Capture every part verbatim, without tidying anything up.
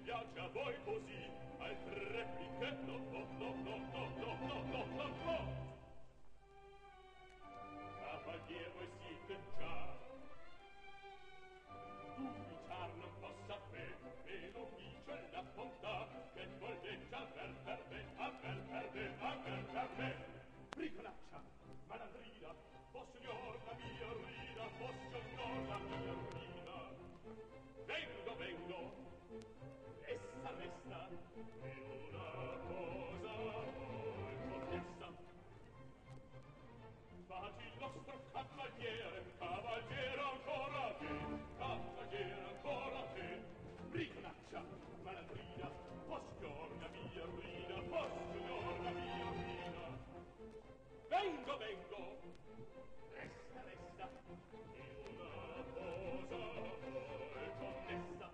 piace a voi così, altre repliche no, no, no, no, no, no, no, no, no, no. Cavalier voi siete già, d'ufficiar non possa fe, ve lo dice la bontà, che volteggia ver per me, a ver per me, a ver per me. Bricolaccia, malandrina, o signor la mia rina, o signor la mia rina. Vengo, vengo, resta, resta, è una cosa molto fiesta. Fatti il nostro cavaliere, cavaliere ancora te, cavaliere ancora te. Bricolaccia, malandrina, o signor la mia rina, o signor la mia rina. Vengo, vengo, resta, resta, è una cosa molto onesta.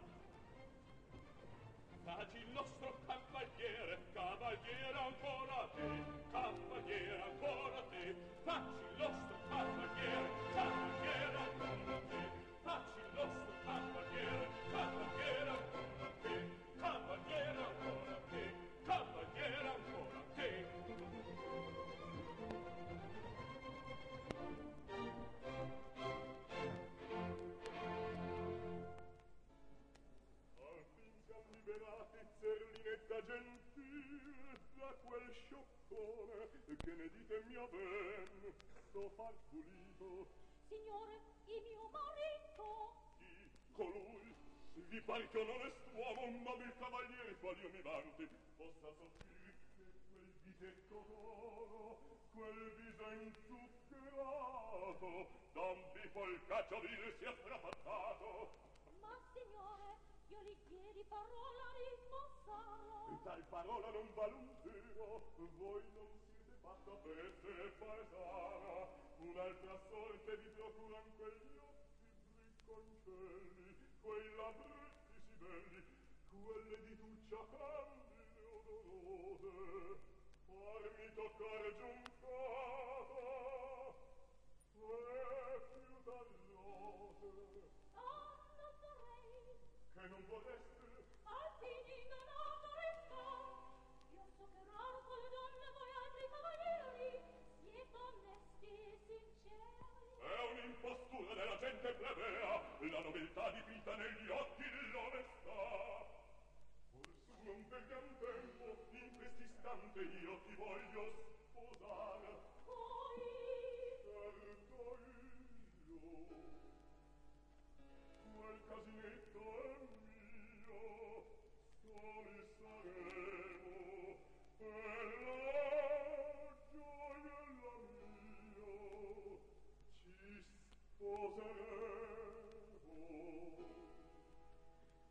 Fatti il nostro cavaliere, cavaliere ancora te, cavaliere ancora te. Facci il nostro cavaliere, cavaliere ancora te. Facci il nostro cavaliere, cavaliere ancora te, cavaliere ancora te, cavaliere ancora te. Liberate Zerlinetta gentil da quel scioccone, che ne dite mia ben, sto far pulito. Signore, il mio marito. Chi? Colui? Vi pare che un onest'uomo, un nobil cavaliere, qual io mi vanti, possa soffrire quel visetto d'oro, quel viso inzuccherato, da un bifolcaccio vil sia strapazzato. Ma, signore, io gli chiedi parola di sposarlo. Tal parola non val un tiro, voi non siete fatta peste e paesana, un'altra sorte vi procuran quegli occhi bricconcelli, quei labbretti si belli, quelle dituccia candide odorose, farmi toccare giuncata, e più dall'ose. Oh, non vorrei. Che non vorreste? Al fine ingannato resta. Io so che raro con le donne voi altri cavalieri siete onesti e sinceri. È un'impostura della gente plebea, la nobiltà dipinta negli occhi dell'onestà. Or su non perdiam tempo, in quest'istante io ti voglio